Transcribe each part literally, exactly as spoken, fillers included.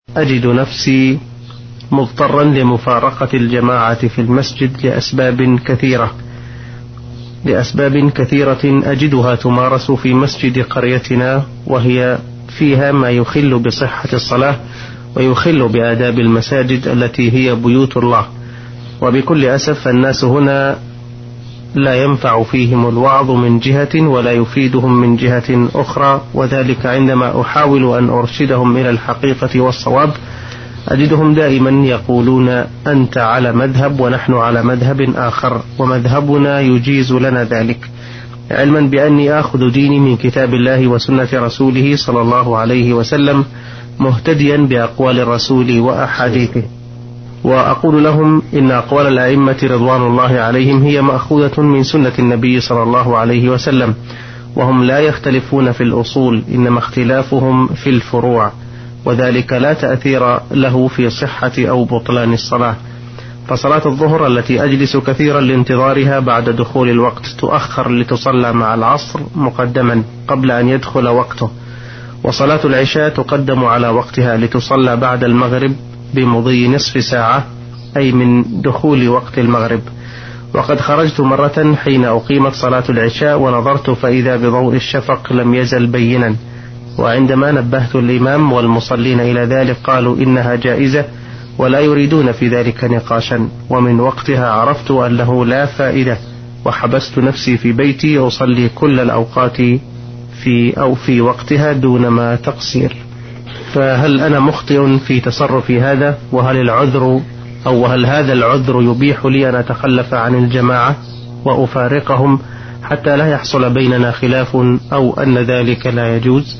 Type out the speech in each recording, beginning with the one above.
أجد نفسي مضطرا لمفارقة الجماعة في المسجد لأسباب كثيرة لأسباب كثيرة أجدها تمارس في مسجد قريتنا، وهي فيها ما يخل بصحة الصلاة ويخل بآداب المساجد التي هي بيوت الله. وبكل أسف الناس هنا لا ينفع فيهم الوعظ من جهة ولا يفيدهم من جهة أخرى، وذلك عندما أحاول أن أرشدهم إلى الحقيقة والصواب أجدهم دائما يقولون أنت على مذهب ونحن على مذهب آخر، ومذهبنا يجيز لنا ذلك، علما بأني آخذ ديني من كتاب الله وسنة رسوله صلى الله عليه وسلم مهتديا بأقوال الرسول وأحاديثه. وأقول لهم إن أقوال الأئمة رضوان الله عليهم هي مأخوذة من سنة النبي صلى الله عليه وسلم، وهم لا يختلفون في الأصول، إنما اختلافهم في الفروع، وذلك لا تأثير له في صحة أو بطلان الصلاة. فصلاة الظهر التي أجلس كثيرا لانتظارها بعد دخول الوقت تؤخر لتصلى مع العصر مقدما قبل أن يدخل وقته، وصلاة العشاء تقدم على وقتها لتصلى بعد المغرب بمضي نصف ساعة، أي من دخول وقت المغرب. وقد خرجت مرة حين أقيمت صلاة العشاء ونظرت فإذا بضوء الشفق لم يزل بينا، وعندما نبهت الإمام والمصلين إلى ذلك قالوا إنها جائزة ولا يريدون في ذلك نقاشا. ومن وقتها عرفت أنه لا فائدة، وحبست نفسي في بيتي أصلي كل الأوقات في أو في وقتها دون ما تقصير. فهل أنا مخطئ في تصرفي هذا؟ وهل العذر أو هل هذا العذر يبيح لي أن أتخلف عن الجماعة وأفارقهم حتى لا يحصل بيننا خلاف، أو أن ذلك لا يجوز؟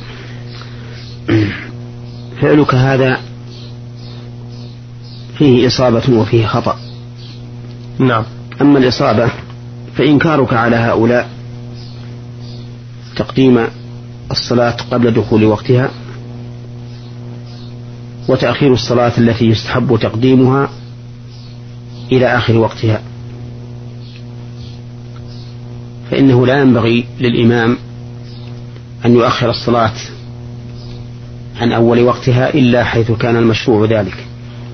فعلك هذا فيه إصابة وفيه خطأ. نعم. أما الإصابة فإنكارك على هؤلاء تقديم الصلاة قبل دخول وقتها، وتأخير الصلاة التي يستحب تقديمها إلى آخر وقتها، فإنه لا ينبغي للإمام أن يؤخر الصلاة عن أول وقتها إلا حيث كان المشروع ذلك،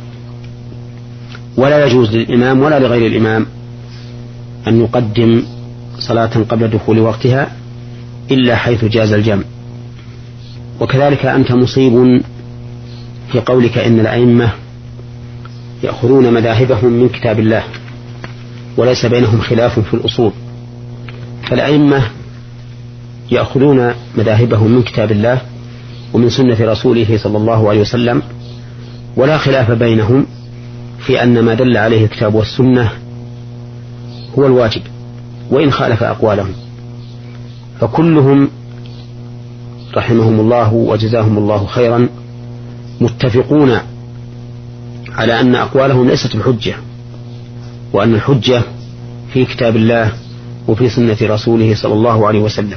ولا يجوز للإمام ولا لغير الإمام أن يقدم صلاة قبل دخول وقتها إلا حيث جاز الجمع. وكذلك أنت مصيب في قولك إن الأئمة يأخذون مذاهبهم من كتاب الله وليس بينهم خلاف في الأصول، فالأئمة يأخذون مذاهبهم من كتاب الله ومن سنة رسوله صلى الله عليه وسلم، ولا خلاف بينهم في أن ما دل عليه الكتاب والسنة هو الواجب وإن خالف أقوالهم، فكلهم رحمهم الله وجزاهم الله خيرا متفقون على أن أقوالهم ليست بحجة، وأن الحجة في كتاب الله وفي سنة رسوله صلى الله عليه وسلم،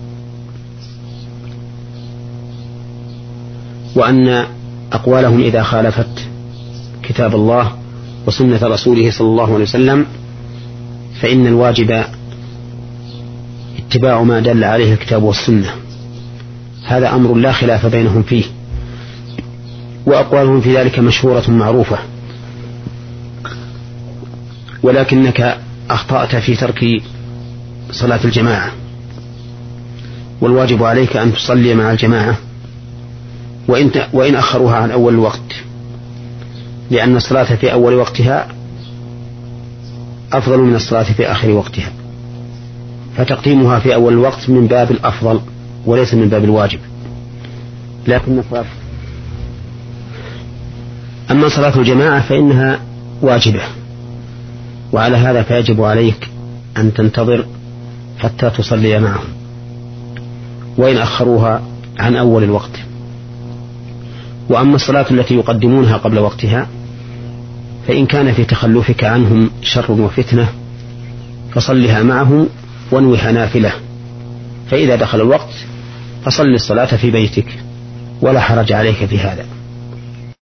وأن أقوالهم إذا خالفت كتاب الله وسنة رسوله صلى الله عليه وسلم فإن الواجب اتباع ما دل عليه الكتاب والسنة. هذا أمر لا خلاف بينهم فيه، وأقوالهم في ذلك مشهورة معروفة، ولكنك أخطأت في ترك صلاة الجماعة، والواجب عليك أن تصلي مع الجماعة وإن, وإن أخروها عن أول الوقت، لأن الصلاة في أول وقتها أفضل من الصلاة في آخر وقتها، فتقديمها في أول الوقت من باب الأفضل وليس من باب الواجب. لكن الصلاة أما صلاة الجماعة فإنها واجبة، وعلى هذا فيجب عليك أن تنتظر حتى تصلي معهم وإن أخروها عن أول الوقت. وأما الصلاة التي يقدمونها قبل وقتها فإن كان في تخلفك عنهم شر وفتنة فصلها معهم وانوها نافلة، فإذا دخل الوقت فصل الصلاة في بيتك ولا حرج عليك في هذا.